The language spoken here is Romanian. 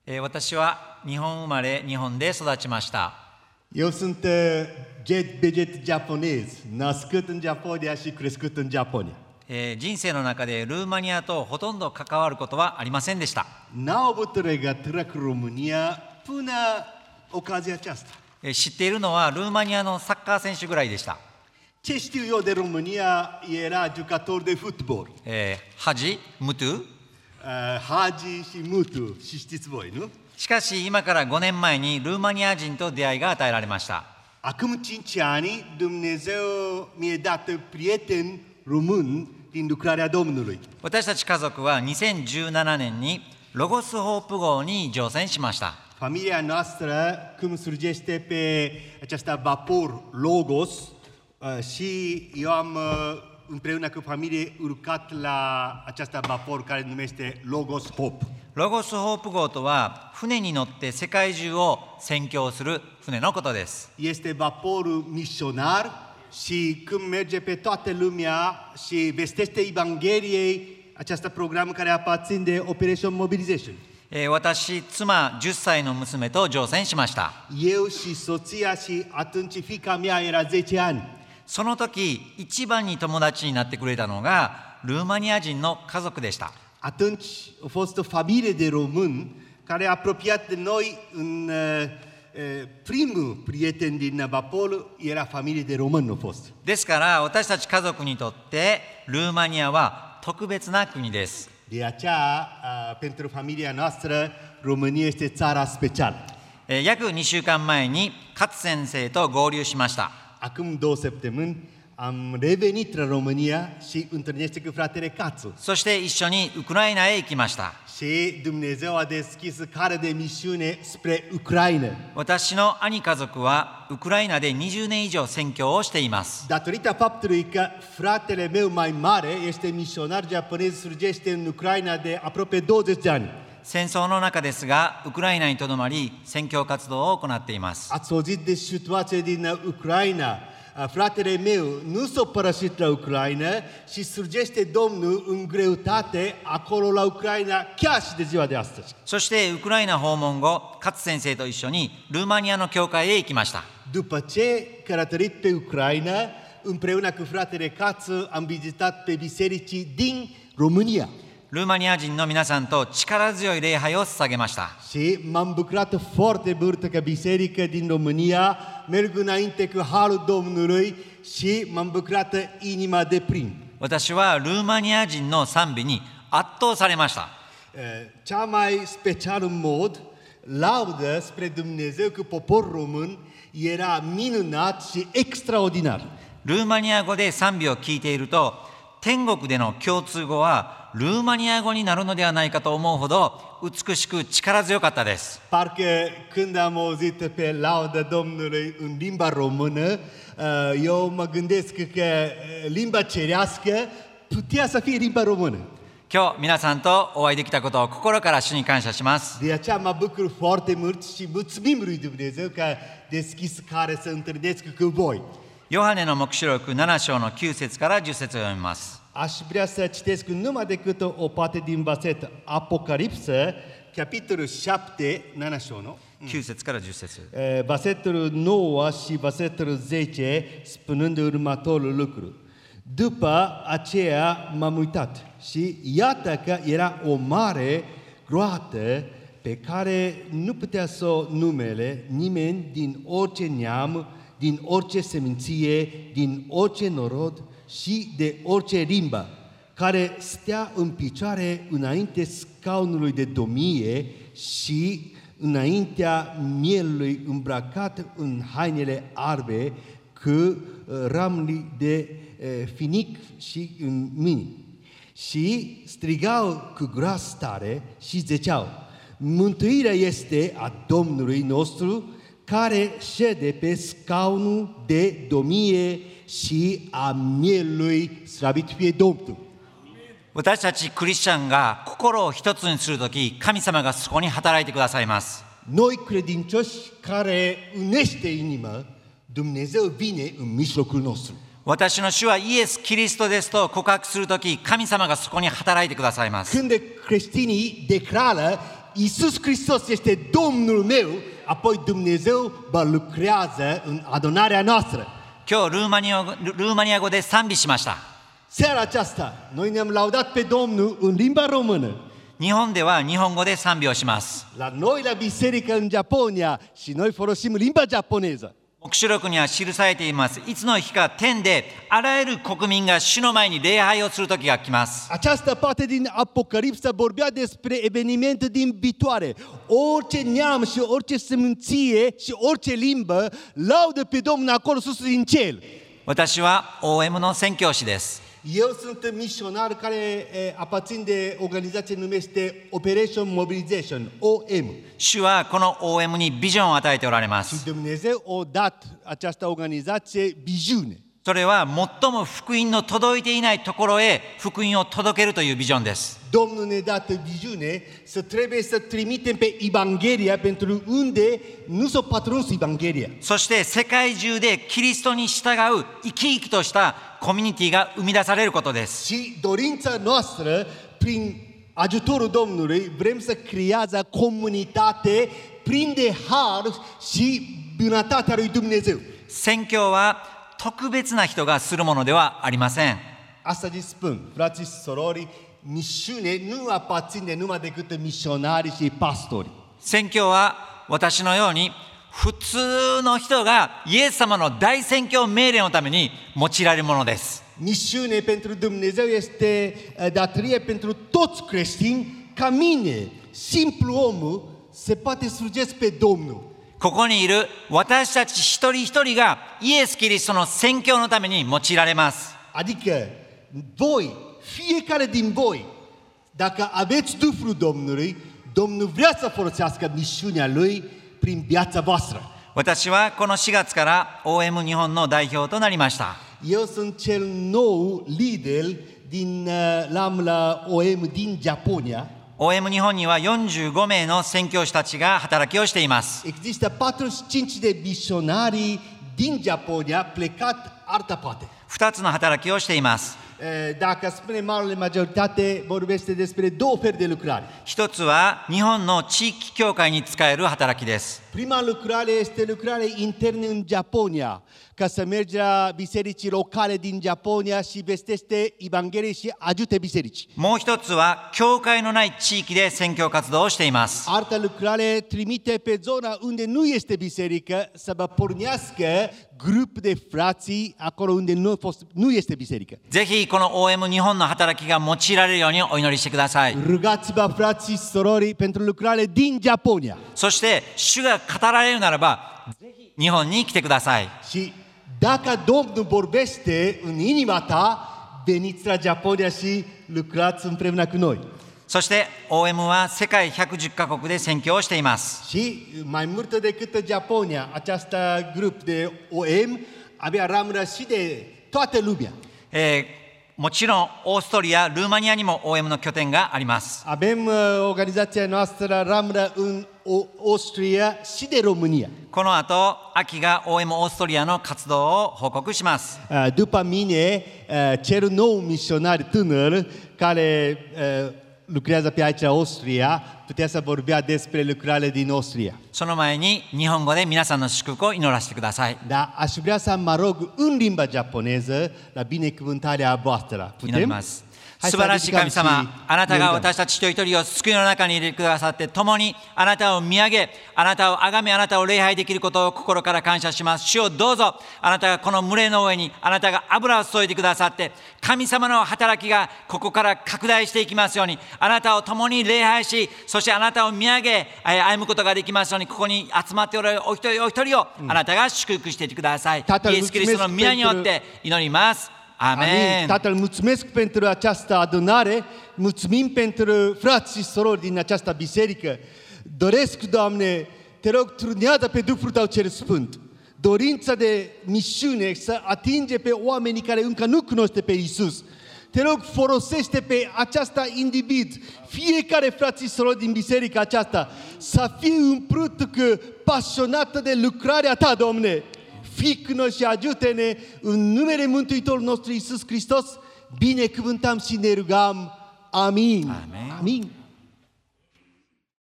私は日本生まれ、日本で育ちました。 Eu sunt jet japonez, născut în Japonia și crescut în Japonia. 人生の中でルーマニアとほとんど関わることはありませんでした。 N-au avut legătură cu România până ocazia aceasta. 知っているのはルーマニアのサッカー選手ぐらいでした。 Ce știu eu de România era jucător de fotbal. Haji, Mutu. Hagi și Mutu, și știți voi, nu? しかし今から5年前にルーマニア人と出会いが与えられました。 Acum 5 ani Dumnezeu mi-a dat prieten român din lucrarea Domnului. 私たち家族は2017年にロゴスホープ号に乗船しました。 Familia noastră cum surgește pe această vapor Logos și eu am împreună cu familie urcat la această vapor care numește Logos Hope. ロゴスホープ号とは船に乗って世界中を宣教する船のことです。 Este vaporul misionar și când merge pe toată lumea și vestește Evangheliei această program care aparține de Operation Mobilization. 私、妻10歳の娘と乗船しました。 Eu și soția și atunci fiica mea era 10 ani. その時一番に友達になってくれたのがルーマニア人の家族でした。 Atunci a fost o familie de români care a apropiat de noi în primul prieten din vapor era familie de români a fost. ですから私たち家族にとってルーマニアは特別な国です。 De aceea, pentru familia noastră, România este țara specială. 約2週間前に勝先生と合流しました。 Acum 2 săptămâni am revenit la România și întâlnește cu fratele Cațu. そして一緒にウクライナへ行きました。 Și Dumnezeu a deschis care de misiune spre Ucraina. 私の兄家族はウクライナで20年以上宣教をしています。 Datorită faptului că fratele meu mai mare este misionar japonez, surgește în Ucraina de aproape 20 de ani. 戦争の中ですがウクライナにとどまり宣教活動を行っています。 Ați auzit de situația din Ucraina. Fratele meu nu s-a părăsit la Ucraina și surgește Domnul în greutate acolo la Ucraina chiar și de ziua de astăzi. そしてウクライナ訪問後勝先生と一緒にルーマニアの教会へ行きました。 După ce călătorit pe Ucraina, împreună cu fratele Cațu am vizitat pe bisericii din România. ルーマニア人の皆さんと力強い礼拝を捧げました。 Și m-am bucurat foarte mult că biserica din România merg înainte cu harul Domnului și m-am bucurat inima de plin. 私はルーマニア人の賛美に圧倒されました。 Cea mai special mod, laudă spre Dumnezeu cu popor român era minunat și extraordinar. ルーマニア語で賛美を聞いていると天国での共通語はルーマニア語になるのではないかと思うほど美しく力強かったです。 Parcă când am auzit pe laudă Domnului în limba română, eu mă gândesc că limba cerească putea să fie limba română. 今日皆さんとお会いできたことを心から主に感謝します。 De aceea mă bucur foarte mult și mulțumim lui Dumnezeu că a deschis care să întâlnesc cu voi. ヨハネの黙示録7章の9節から10節を読みます。 Aș vrea să citesc numai decât o parte din verset Apocalipsă, capitolul 7, 9節から10節。 versetul 9 și versetul 10, spunând următorul lucru. După aceea m-am uitat și iată că era o mare groată pe care nu putea să o numele nimeni din orice neam, din orice seminție, din orice norod și de orice limbă, care stea în picioare înainte scaunului de domnie și înaintea mielului îmbrăcat în hainele albe cu ramli de finic și în mâini. Și strigau cu glas tare și ziceau: mântuirea este a Domnului nostru care șede pe scaunul de domnie și a mielului, slăvit fie Domnul. 私たちクリスチャンが心を一つにするとき、神様がそこに働いてくださいます。 Noi credincioși care unește inima, Dumnezeu vine în mijlocul nostru. 私の主はイエス・キリストですと告白するとき、神様がそこに働いてくださいます。 Când creștinii declară Iisus Hristos este Domnul meu, apoi Dumnezeu lucrează în adunarea noastră. 今日ルーマニア語で賛美しました。 Seara aceasta, noi ne-am laudat pe Domnul în limba română. 日本では日本語で賛美をします。 La noi, la biserică în Japonia, și noi folosim limba japoneză. 黙示録には記されています。いつの日か天であらゆる国民が主の前に礼拝をする時が来ます。 Această parte din Apocalipsa vorbea despre evenimente din viitoare. Orice neam și orice sămânție și orice limbă laudă pe Domnul acolo sus din cer. 私は OM の宣教師です。 Eu sunt misionar care aparțin de organizație numește Operation Mobilization, OM. 主はこの OM にビジョンを与えておられま Și す。 Dumnezeu a dat această organizație viziune. それは最も福音の届いていないところへ福音を届けるというビジョンです。 Domnul ne-a dat viziune să trebuie să trimitem pe Evanghelia pentru unde nu s-a pătruns Evanghelia. そして世界中でキリストに従う生き生きとしたコミュニティが生み出されることです。 Și dorința noastră, prin ajutorul Domnului, vrem să creează comunitate plin de har și bunătatea lui Dumnezeu. 宣教は特別な人がするものではありません。 Asta îi spun, frații și sorori, misiune nu aparține numai decât misionarii și pastori. 宣教は私のように普通の人がイエス様の大宣教命令のために用いられるものです。 Misiune pentru Dumnezeu este datorie pentru toți creștini, ca mine, simplu omul, se poate slujeți pe Domnul. ここにいる私たち一人一人がイエス・キリストの宣教のために用いられます。 Adică voi, fiecare din voi, dacă aveți Duhul Domnului, Domnul vrea să folosească misiunea Lui prin viața voastră. 私はこの4月から OM 日本の代表となりました。 Eu sunt cel nou lider la OM din Japonia. OM 日本には45名の宣教師たちが働きをしています。 Există 45 de misionari din Japonia plecat altă parte. 2つの働きをしています。 Dacă spune marele majoritate, vorbește despre două feluri de lucrare. 一つは日本の地域教会に使える働きです。 Prima lucrare este lucrare internă în Japonia, ca să mergi la bisericii locale din Japonia și vestește Evanghelie și ajute biserici. もう一つは教会のない地域で宣教活動をしています。 Altă lucrare trimite pe zona unde nu este biserică să vă pornească grup de frații acolo unde nu este biserică. ぜひこの OM 日本の働きが用いられるようにお祈りしてください。 Rugați-vă, frații și sorori, pentru lucrare din Japonia. そして主が語られるならばぜひ日本に来てください。 Și dacă Domnul vorbește în inima ta, veniți la Japonia și lucrați împreună cu noi. そして OM は世界110カ国で宣教をしています。 Și mai mult decât Japonia, această grup de OM avea ramură și de toată lumea. もちろんオーストリア、ルーマニアにも OM の拠点があります。 Avem organizația noastră ramură în Austria și de România. この後、秋が OM オーストリアの活動を報告します。 După mine, cer nou misionar tânăr care lucrează pe aici Austria, putea să vorbea despre lucrările din Austria. その前に日本語で皆さんの祝福を祈らせてください。 Dar aș vrea să mă rog în limba japoneză la binecuvântarea voastră. 祈り Putem? ます。素晴らしい神様、あなたが私たち一人一人を救いの中に入れてくださって、共にあなたを見上げ、あなたを崇め、あなたを礼拝できることを心から感謝します。主をどうぞ、あなたがこの群れの上に、あなたが油を注いでくださって、神様の働きがここから拡大していきますように、あなたを共に礼拝し、そしてあなたを見上げ、歩むことができますように、ここに集まっておられるお一人お一人を、あなたが祝福していてください。イエス・キリストの皆によって祈ります。Amen. Tatăl, mulțumesc pentru această adunare, mulțumim pentru frați și sorori din această biserică. Doresc, Doamne, te rog, turnează pe Duhul Tău cel Sfânt. Dorința de misiune să atinge pe oamenii care încă nu cunoște pe Iisus. Te rog, folosește pe aceasta individ, fiecare frați și sorori din biserica aceasta, să fie umplut pasionată de lucrarea Ta, Doamne. Fii cu noi și ajută-ne în numele Mântuitorului nostru Iisus Hristos, binecuvântăm și ne rugăm. Amin. Amen. Amin.